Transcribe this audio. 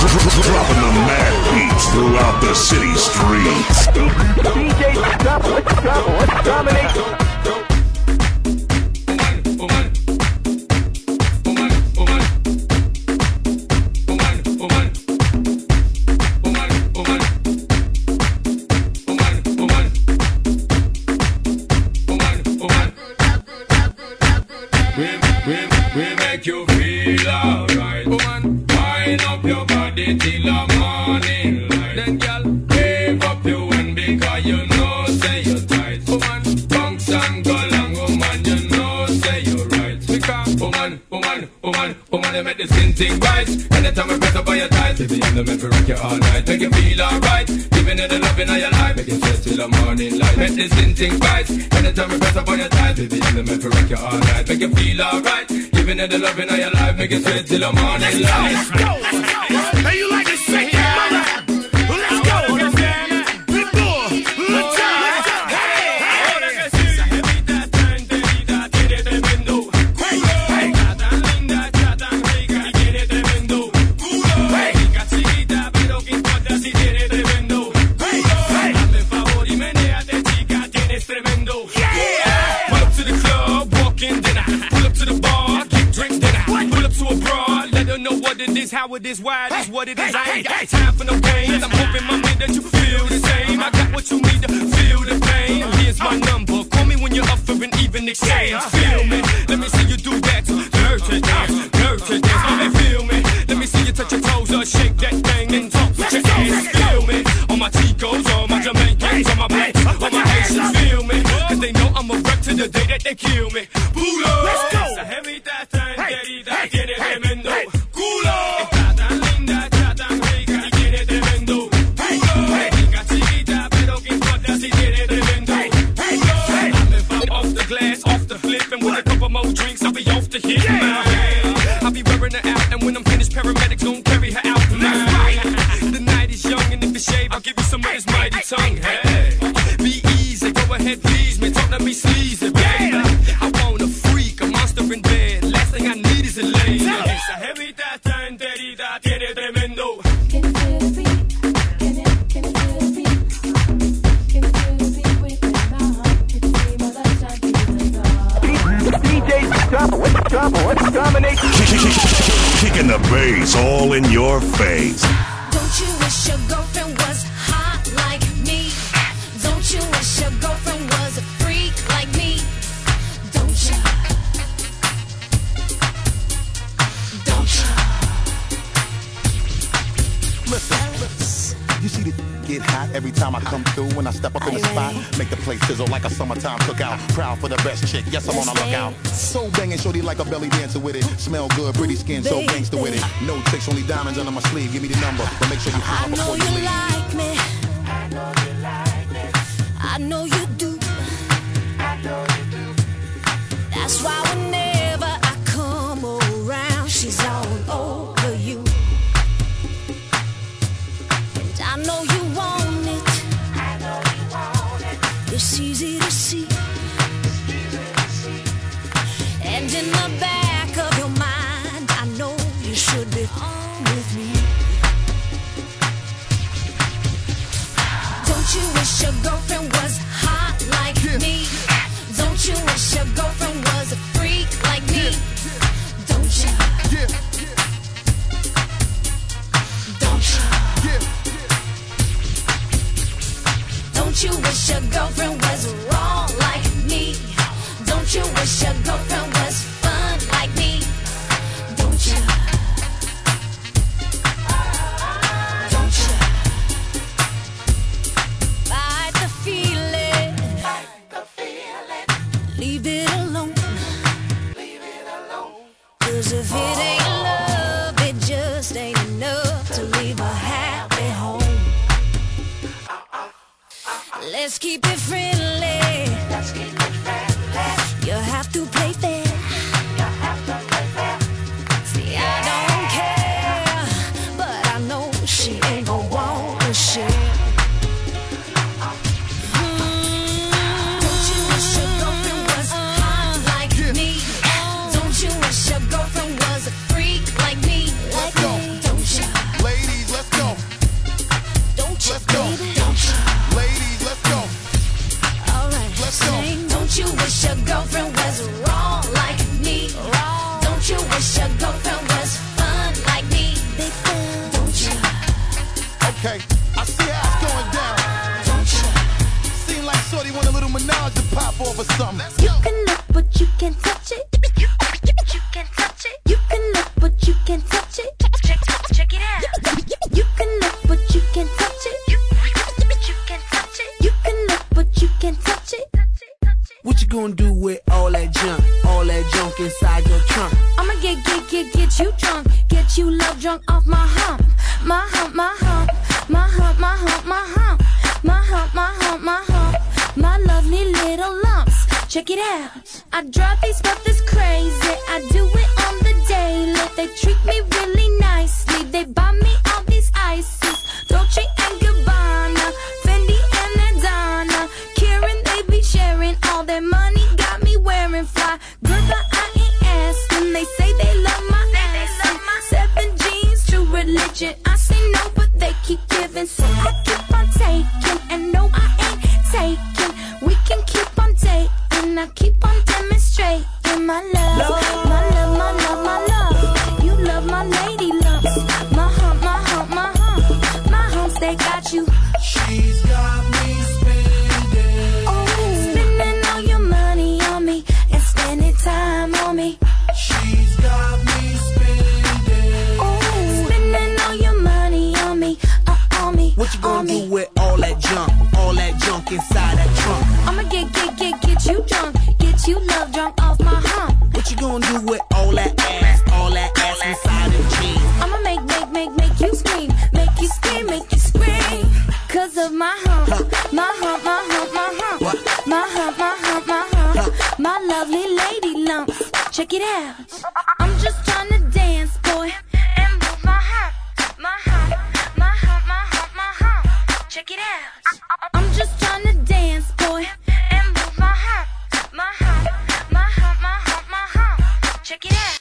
Dropping the mad beats throughout the city streets. DJ dominate. We make you feel alright, woman. Wind up your body till the morning light. Then, girl, wave up your hand because you know say you're tight, woman. Bounce and go long, woman. You know say you're right. Because, woman, they make the skin thing right. Anytime I press up on your thighs, baby, I'm the man for rock you all night. Make you feel alright, giving you the loving of your life. Make you sweat till the morning light. Make the skin thing right. Anytime I press up on your thighs, baby, I'm the man for rock you all night. Make you feel alright, giving you the loving of your life. Make you sweat till the morning light. Let's go. Hey, you like to shake it, mother? Let's go. Big boy, let's go. How it is, why it is, what it is. I ain't got time for no games. I'm hoping, mommy, that you feel the same. I got what you need to feel the pain. Here's my number. Call me when you're up for an even exchange. Feel me. Let me see you do that. Dirty dance, dirty dance. Let me feel me. Let me see you touch your toes or shake that thing and talk with your ass. Feel me. All my Chicos, all my Jamaicans, all my blacks, all my Haitians. Feel me. Cause they know I'm a wreck to the day that they kill me. Bulo. Let's go. Drinks, I'll be off the hit. Yeah. I'll be wearing her out, and when I'm finished, paramedics gon' carry her out. The night is young, and if you shave, I'll give you some of this mighty tongue. Hey, be easy, go ahead, please me. Don't let me sleaze it, baby. I want a freak, a monster in bed. Last thing I need is a lady. Esa jevita enterita tiene tremendo. Dominate. Kicking the bass all in your face. Don't you wish your girlfriend was hot like me? Don't you wish your girlfriend was a freak like me? Don't you? Don't you? Listen, you see the get hot every time I come through. When I step up in the spot, make the place sizzle like a summertime cookout. Proud for the best chick, yes, I'm on a lookout. So banging, shorty like a belly dancer with it. Smell good, pretty skin, so gangster with it. No tricks, only diamonds under my sleeve. Give me the number, but make sure you call before you leave. Like me. I know you like me. I know you do. I know you do. That's why whenever I come around, she's all over you. And I know you want it. I know you want it. It's easy to see. And in the back of your mind, I know you should be on with me. Don't you wish your girlfriend was hot like me? Don't you wish your girlfriend was a freak like me? Don't you? Don't you? Don't you wish your girlfriend was wrong like me? Don't you wish your girlfriend was fun like me? Don't you? Don't you? Fight the feeling. Fight the feeling. Leave it alone. Leave it alone. 'Cause if it ain't love, it just ain't enough to leave a happy home. Let's keep it friendly. Let's keep it friendly. You have to play fair. You have to play fair. See, I don't care, but I know she ain't gon' wanna share. Don't you wish your girlfriend was hot like me? Don't you wish your girlfriend was a freak like me? Don't you? Ladies, Okay, I see how it's going down. Seem like Shorty want a little menage to pop off or something. You can look, but you can't touch it. You can't touch it. You can look, but you can't touch it. Check it out. You can look, but you can't touch it. You can't touch it. You can look, but you can't touch it. What you gonna do with all that junk inside your trunk? I'ma get you drunk, get you love drunk off my hump, my hump, my hump, my hump, my hump, my hump, my hump, my hump, my hump, my lovely little lumps. Check it out. I drive these brothers crazy. I do it on the daily. They treat me really nicely. They buy me all these ices, Dolce and Gabbana, Fendi and Adana, Karen. They be sharing all their money. Got me wearing fly good, but I ain't asking. They say they love my ass. 7 jeans, true religion. I say no, but they keep giving, so I keep on taking. And no, I ain't taking. We can keep on dating. I keep on demonstrating my love, my love, my love, my love. You love my lady lumps, my hump, my hump, my hump, my humps. They got you. She's got me spending. Oh, spending all your money on me and spending time on me. She's got me spending. Oh, spending all your money on me, on me. What you gonna do with all that junk inside that trunk? I'ma get you drunk, get you love drunk off my hump. What you gonna do with all that ass inside them jeans? I'ma make you scream, make you scream, make you scream. Cause of my hump, my hump, my hump, my hump, What? my hump, my hump, my hump, my lovely lady lumps. Check it out.